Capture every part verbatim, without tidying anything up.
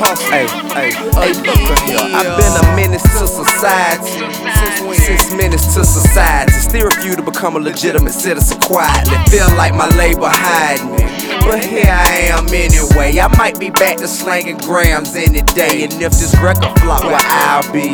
hustle. Hey, hey, hey, look at here. I've been a menace to society. Since menace to society. Still refuse to become a legitimate citizen quietly. Feel like my label hiding me. But here I am anyway. I might be back to slanging grams any day. And if this record flop, where I'll be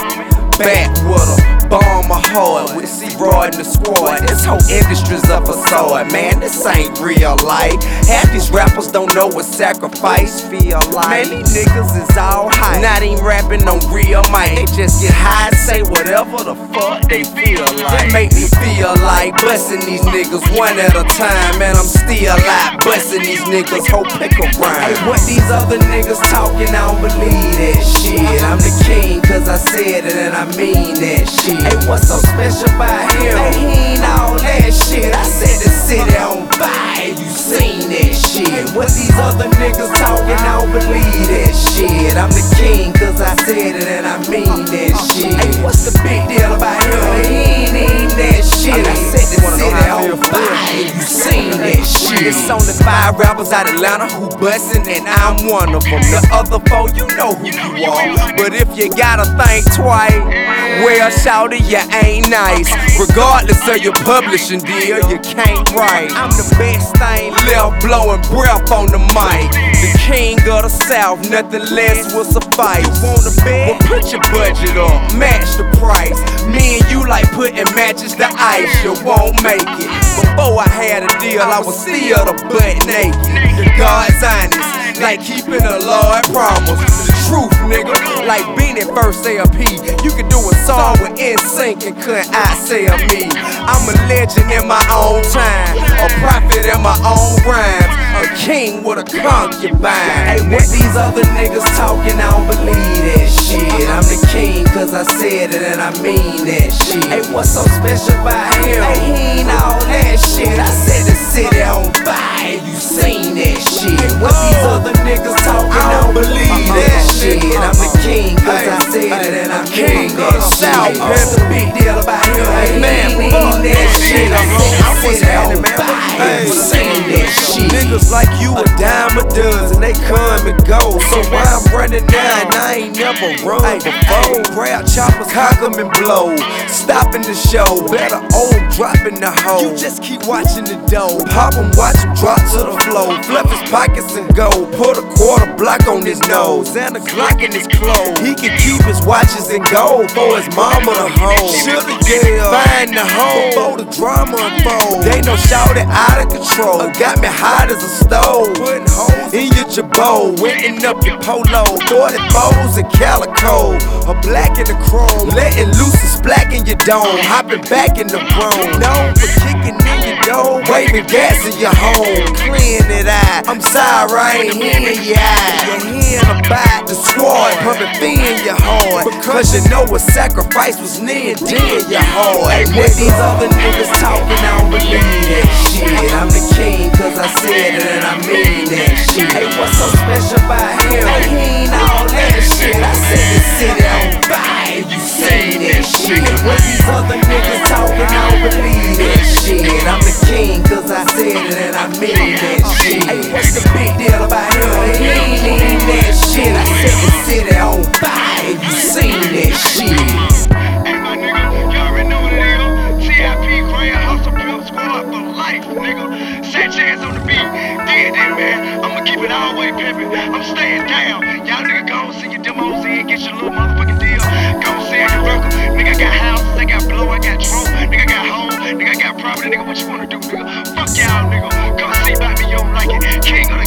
back with a bomb a hard with C-Roy in the squad. This whole industry's a facade, man. This ain't real life. Half these rappers don't know what sacrifice feel like. Man, these niggas is all high, not even rapping on real mic. They just get high and say whatever the fuck they feel like. That make me feel like busting these niggas one at a time. Man, I'm still alive, busting these niggas. Whole pick a rhyme. Hey, what these other niggas talking, I don't believe that shit. I'm the king cause I said it and I mean that shit. Hey, what's so special about him? Hey, he ain't all that shit. I said the city on fire, you seen that shit. Hey, what these other niggas talking, I don't believe that shit. I'm the king cause I said it and I mean that shit. Hey, what's the big deal about him? Hey, he ain't even that shit. I said the city on fire, you seen that shit. It's only five rappers out of Atlanta who bustin' and I'm one of them. The other four, you know who you are. But if you gotta think twice, well, shawty, you ain't nice. Regardless of your publishing deal, you can't write. I'm the best thing left, blowing breath on the mic. The king of the South, nothing less will suffice. Want a bed? Well, put your budget up, match the price. Me and you like putting matches to ice, you won't make it. Before I had a deal, I was still the butt naked. God's honest, like keeping a Lord promise. The truth, nigga, like Beanie first L P. You can do a song with N Sync and couldn't I say of me. I'm a legend in my own time, a prophet in my own rhymes, a king with a concubine. Hey, what these other niggas talking, I don't believe that shit. I'm the king cause I said it and I mean that shit. Hey, what's so special about him? Hey, he ain't all that shit. I said the city on fire, you seen that shit. Hey, what these other niggas talking, I don't believe that shit. I'm the king cause I said it and I mean that shit. What's the big deal about him? Hey, man, fuck that shit. I was on fire, you seen that shit. Niggas like you a dime a dozen, they come and go. So why I'm running now and I ain't never run before? Grab choppers, cock 'em and blow. Stopping the show, better old dropping the hoe. You just keep watching the dough. Pop 'em, watch 'em drop to the floor. Flip his pockets and go. Put a quarter block on his nose and a Glock in his clothes. He can keep his watches and gold for his mama to hold. Shoulda yeah, find the home before the drama unfold. They no shouted out of control. Got me hot as a stove. Putting holes in your jabot, wetting up your polo. forty-fours and calico, a black in the chrome. Letting loose and splack in your dome. Hopping back in the throne. Known for kicking in your door, waving gas in your home. Clearing it out. I'm sorry, I ain't hearing your eye. You're hearing about the squad, pumping fee in your heart. Because you know what sacrifice was near and dear your heart. Hey, what these other niggas talking, I don't believe that shit. I'm the king cause I said it and I mean that shit. Hey, what's so special about him? Hey, he ain't all that shit. I said the city on fire, you seen that shit. What these other niggas talking, I don't believe that shit. I'm the king cause I said it and I mean that shit. Hey, what's the big deal about him? Hey, he ain't even that shit. I said the city on fire, you seen that shit. Hey, my nigga, you already know what it is. C I P, Grand Hustle, Build Squad for life, nigga. Sanchez on the beat. Did that, man. I'ma keep it all the way pimpin'. I'm staying down. Y'all nigga go see your demos in, get your little motherfucking deal. Go sell your record. Nigga, I got houses, I got blow, I got trunk. Nigga, I got home. Nigga, I got property. Nigga, what you wanna do, nigga? Fuck y'all, nigga. Come see about me, you don't like it. King of the